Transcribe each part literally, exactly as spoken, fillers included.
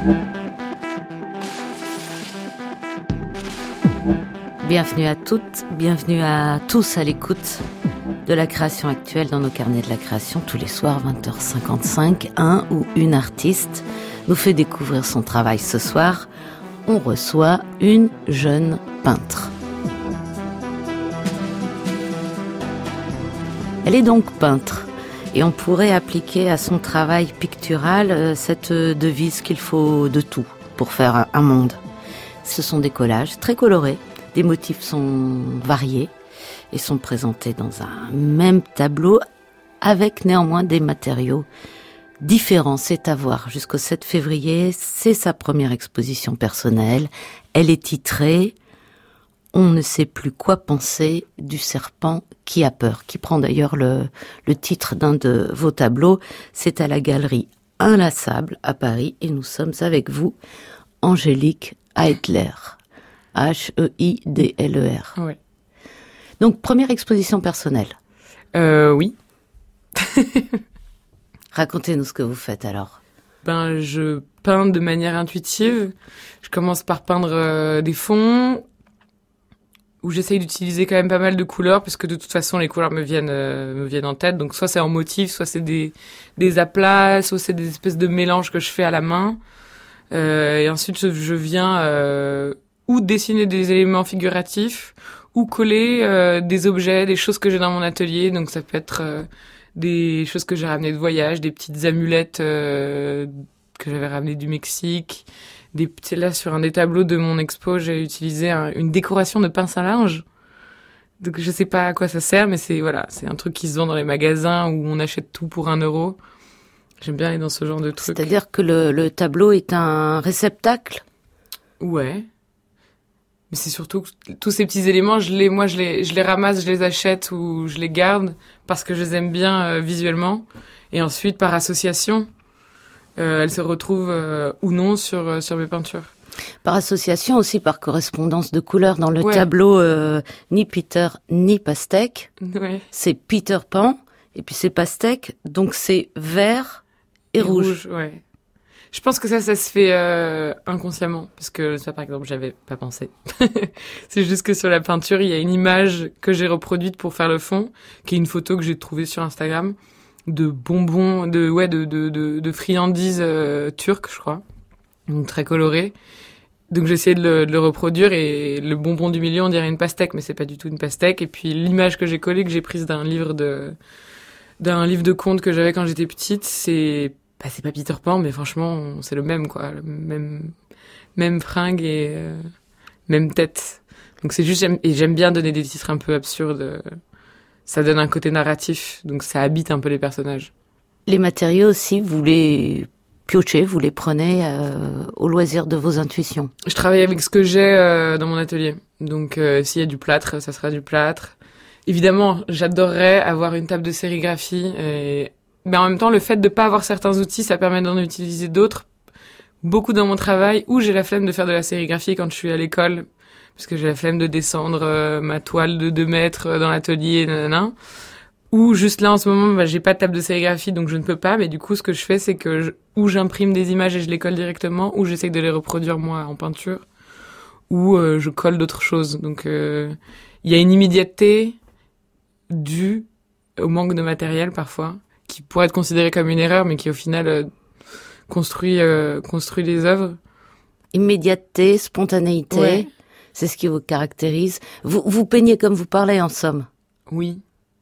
Bienvenue à toutes, bienvenue à tous à l'écoute de la création actuelle dans nos carnets de la création. Tous les soirs, vingt heures cinquante-cinq, un ou une artiste nous fait découvrir son travail. Ce soir, on reçoit une jeune peintre. Elle est donc peintre et on pourrait appliquer à son travail pictural cette devise qu'il faut de tout pour faire un monde. Ce sont des collages très colorés, des motifs sont variés et sont présentés dans un même tableau avec néanmoins des matériaux différents. C'est à voir jusqu'au sept février, c'est sa première exposition personnelle. Elle est titrée « On ne sait plus quoi penser du serpent qui a peur », qui prend d'ailleurs le, le titre d'un de vos tableaux. C'est à la galerie Inlassable à Paris et nous sommes avec vous, Angélique Heidler. H E I D L E R. Oui. Donc, première exposition personnelle. Euh, oui. Racontez-nous ce que vous faites alors. Ben, je peins de manière intuitive. Je commence par peindre euh, des fonds où j'essaye d'utiliser quand même pas mal de couleurs parce que de toute façon les couleurs me viennent euh, me viennent en tête. Donc soit c'est en motif, soit c'est des des aplats, soit c'est des espèces de mélanges que je fais à la main. Euh, et ensuite je, je viens euh, ou dessiner des éléments figuratifs, ou coller euh, des objets, des choses que j'ai dans mon atelier. Donc ça peut être euh, des choses que j'ai ramenées de voyage, des petites amulettes euh, que j'avais ramenées du Mexique. Des petits, là, sur un des tableaux de mon expo, j'ai utilisé un, une décoration de pince à linge. Donc je sais pas à quoi ça sert, mais c'est voilà, c'est un truc qui se vend dans les magasins où on achète tout pour un euro. J'aime bien aller dans ce genre de trucs. C'est-à-dire que le, le tableau est un réceptacle ? Ouais. Mais c'est surtout que tous ces petits éléments, je les, moi, je les, je les ramasse, je les achète ou je les garde parce que je les aime bien euh, visuellement. Et ensuite, par association, euh, elles se retrouvent euh, ou non sur euh, sur mes peintures. Par association aussi, par correspondance de couleurs. Dans le ouais. tableau, euh, ni Peter ni Pastèque. Ouais. C'est Peter Pan et puis c'est Pastèque, donc c'est vert et, et rouge. rouge. Ouais. Je pense que ça, ça se fait euh, inconsciemment, parce que ça, par exemple, j'avais pas pensé. C'est juste que sur la peinture, il y a une image que j'ai reproduite pour faire le fond, qui est une photo que j'ai trouvée sur Instagram de bonbons, de ouais, de de de, de friandises euh, turques, je crois, donc très colorées. Donc j'ai essayé de le, de le reproduire et le bonbon du milieu, on dirait une pastèque, mais c'est pas du tout une pastèque. Et puis l'image que j'ai collée, que j'ai prise d'un livre de d'un livre de contes que j'avais quand j'étais petite, c'est bah, c'est pas Peter Pan, mais franchement, c'est le même, quoi. Le même, même fringue et euh, même tête. Donc c'est juste, j'aime, et j'aime bien donner des titres un peu absurdes. Ça donne un côté narratif, donc ça habite un peu les personnages. Les matériaux aussi, vous les piochez, vous les prenez euh, au loisir de vos intuitions. Je travaille avec ce que j'ai euh, dans mon atelier. Donc euh, s'il y a du plâtre, ça sera du plâtre. Évidemment, j'adorerais avoir une table de sérigraphie et mais en même temps, le fait de pas avoir certains outils, ça permet d'en utiliser d'autres. Beaucoup dans mon travail, où j'ai la flemme de faire de la sérigraphie quand je suis à l'école, parce que j'ai la flemme de descendre euh, ma toile de deux mètres dans l'atelier, nanana. Ou juste là, en ce moment, bah, j'ai pas de table de sérigraphie, donc je ne peux pas. Mais du coup, ce que je fais, c'est que je, ou j'imprime des images et je les colle directement, ou j'essaie de les reproduire moi en peinture, ou euh, je colle d'autres choses. Donc, il euh, y a une immédiateté due au manque de matériel parfois, qui pourrait être considéré comme une erreur, mais qui au final euh, construit euh, construit les œuvres. Immédiateté, spontanéité, ouais. C'est ce qui vous caractérise. Vous vous peignez comme vous parlez, en somme. Oui.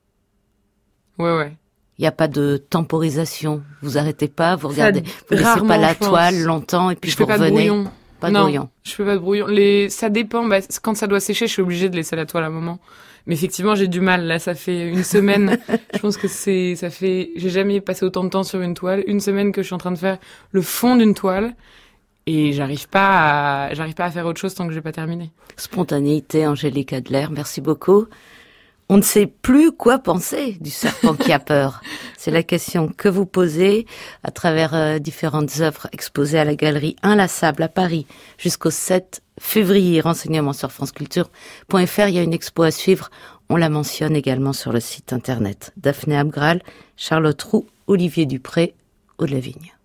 Ouais, ouais. Il n'y a pas de temporisation. Vous arrêtez pas, vous regardez, ça, vous laissez pas la toile longtemps et puis je vous fais revenez. Pas de brouillon. Pas de non, brouillon. Je fais pas de brouillon. Les, ça dépend. Bah, quand ça doit sécher, je suis obligée de laisser la toile à un moment. Mais effectivement, j'ai du mal. Là, ça fait une semaine. Je pense que c'est, ça fait, j'ai jamais passé autant de temps sur une toile. Une semaine que je suis en train de faire le fond d'une toile. Et j'arrive pas à, j'arrive pas à faire autre chose tant que j'ai pas terminé. Spontanéité, Angélique Heidler. Merci beaucoup. On ne sait plus quoi penser du serpent qui a peur. C'est la question que vous posez à travers euh, différentes œuvres exposées à la galerie Inlassable à Paris jusqu'au sept février. Renseignements sur franceculture point f r. Il y a une expo à suivre. On la mentionne également sur le site internet. Daphné Abgral, Charlotte Roux, Olivier Dupré, Aude Lavigne.